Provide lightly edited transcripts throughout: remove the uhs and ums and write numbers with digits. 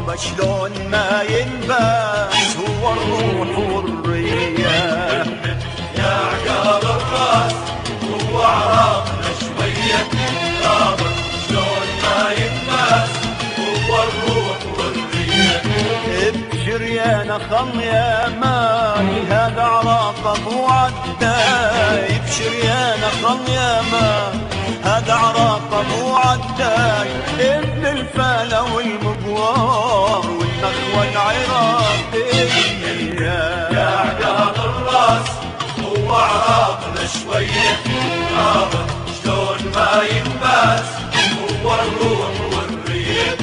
يابا شلون ما ينباس هو الروح والرية. يا عقال الراس هو عراقنا شوية يابا شلون ما ينباس هو الروح والرية. ابشر يا نخل يا ماني هذا عراق ابو عداي. ابشر يا نخل يا ماني هذا عراق ابو عداي. ابن الفلا والمقوار والنخوة العراقية. يا عقال الراس هو عراقنا شوية يابا شلون ما ينباس هو الروح والريح.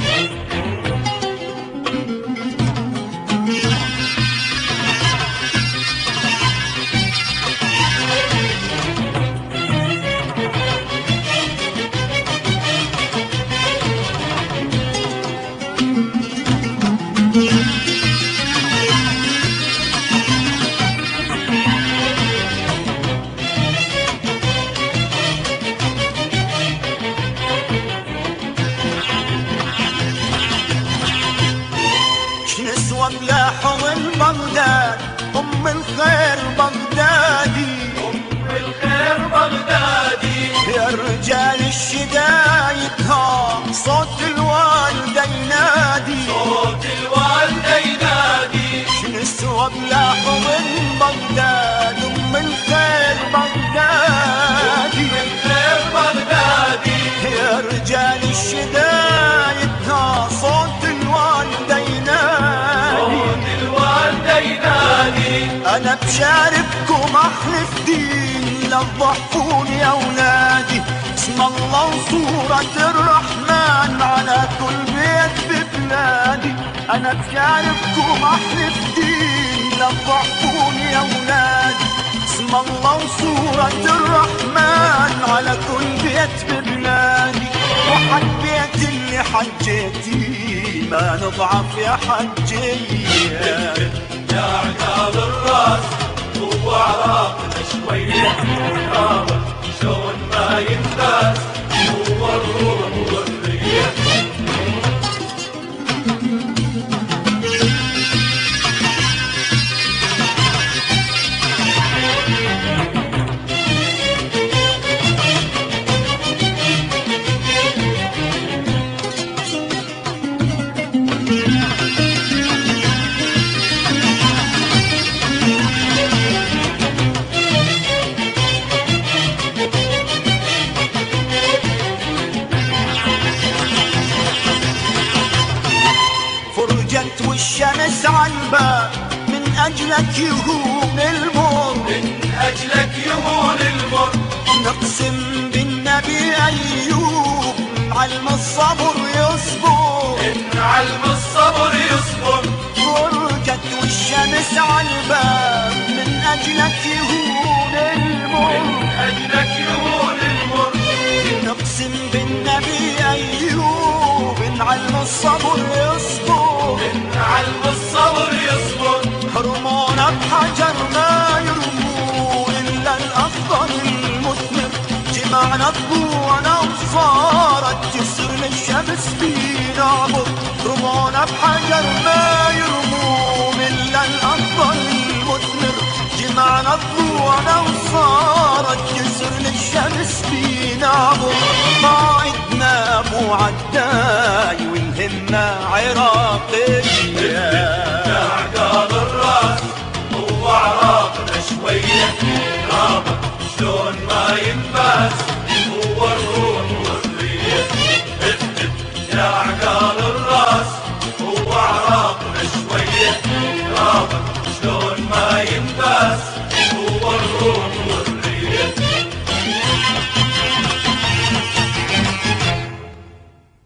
نسوة بلا حضن بغداد أم الخير بغدادي. أم الخير بغدادي يا رجال الشدايد ها صوت الوالدة ينادي. صوت الوالدة ينادي. نسوة بلا حضن بغداد أم الخير بغدادي. أم الخير بغدادي يا رجال الشدايد ها صوت الوالدة ينادي. صوت الوالدة ينادي. أنا بشارككم أحلف دين لا تضحكون يا أولادي. اسم الله وصورة الرحمن على كل بيت ببلادي. أنا بشارككم أحلف دين لا تضحكون يا أولادي. اسم الله وصورة الرحمن على كل بيت ببلادي. وحجيت اللي حجيتي ما نضعف يا حجية. يا عقال الراس هو عراقنا شوية يابا شلون ما ينباس هو الروح والريح. والشمس عالباب من أجلك يهون المر. من أجلك يهون المر. نقسم بالنبي أيوب علم الصبر يصبر. إن علم الصبر يصبر. فرجت والشمس عالباب من أجلك يهون المر. من أجلك يهون المر. نقسم بالنبي أيوب علم الصبر يصبر. إن علم الصبر يصبر. رمونا بحجر ما يرمون إلا الأفضل المثمر. جمعنا طبوعنا وصارت جسر للشمس فينا عبر. رمونا بحجر ما يرمون إلا الأفضل المثمر. جمعنا طبوعنا وصارت جسر للشمس فينا عبر. قائدنا أبو عداي والهمة عراقية. يا عقال الراس هو عراقنا شوية يابا شلون ما ينباس هو الروح والريح. يا عقال الراس هو عراقنا شوية يابا شلون ما